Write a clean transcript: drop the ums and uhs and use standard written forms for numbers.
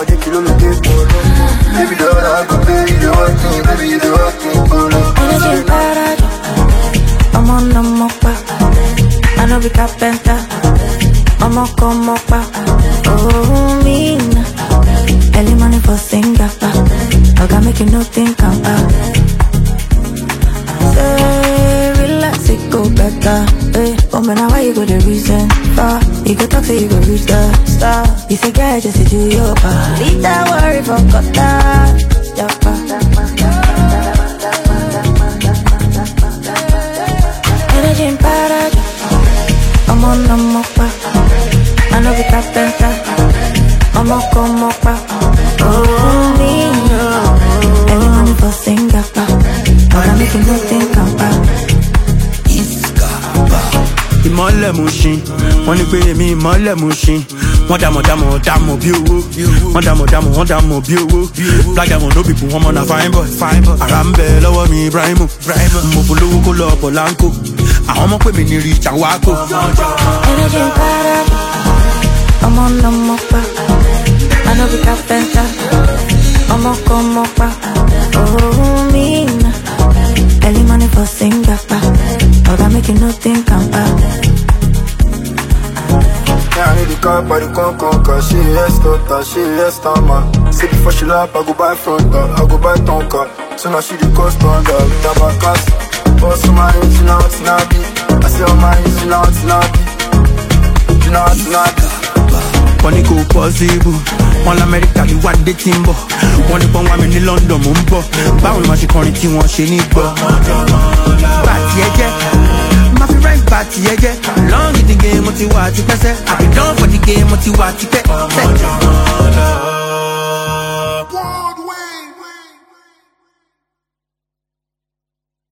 I'll take you to the day. Baby, the one I go pay you the work me, baby, you the work me, energy paradise. I'm on the mopa. I know we carpenter. I'm on come up. Oh, mean. Early money for Singapore. I can make you no think I'm out. Say, relax, it go better. Hey, oh man, why you go the reason? You go talk, say you go reach the star. You say, girl, just to do your part. Leave that worry for Qatar. Energy in paradise. I'm on the mopa. I know we carpenter. I'm on come up. Oh, me. Every money for Singapore. I can make you no think about. Ìmọ̀lẹ̀ Mushin, wọ́n ní pé èmi ìmọ̀lẹ̀ Mushin. Wọ́n dàmọ̀ bí owó. Wọ́n dàmọ̀ bí owó. Black diamond no people, wọ́n mọ̀ na fine boy. Ara ń bẹ lọ́wọ́ mi Ibrahimu. Mo polówó kó lọ Polanco. Àwọn ọmọ pè mí ní Rich and Wako. Energy in paradise. I'm on the mopa. I know we carpenter. I'm on come up. Oh, mean. Early money for Singapore. I can make you no think I'm out. Yeah, I need the car, but the con. She yes, man. Say before she lap, I go buy front door, I go buy tonka. So now she the cost on the with the back ass. Boss on my engine out, snappy. I say on my engine out, snappy. You know it's not. Wọ́n ní kò possible. Wọ́n l'Amẹ́ríkà ní wá dé tí ń bọ̀. Wọ́n ní pọ́n wá mi ní London mò ń bọ̀. Báwo ni wọ́n ṣe kọrin tí wọ́n ṣe ní gbọ́? Bá tiẹ̀ jẹ́, má fi rent bá tiẹ̀ jẹ́. Long in the game mo ti wà tipẹ́ sẹ́. I be done for the game mo ti wà tipẹ́ sẹ́.